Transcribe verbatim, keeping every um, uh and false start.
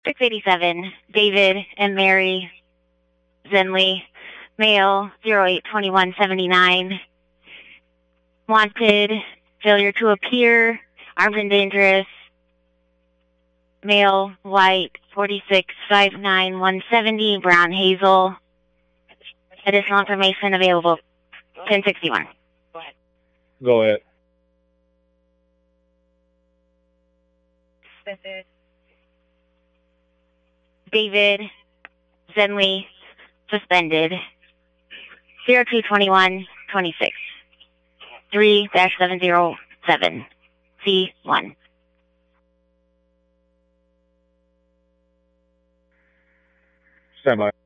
six eighty-seven, David and Mary Zenley, male, zero eight twenty-one seventy-nine. Wanted, failure to appear, armed and dangerous, male, white, forty-six five nine one seventy, brown hazel. Additional information available, ten sixty-one. Go ahead. David Zenley, suspended, zero two twenty-one twenty-six, three dash seven zero seven, C one. Stand by.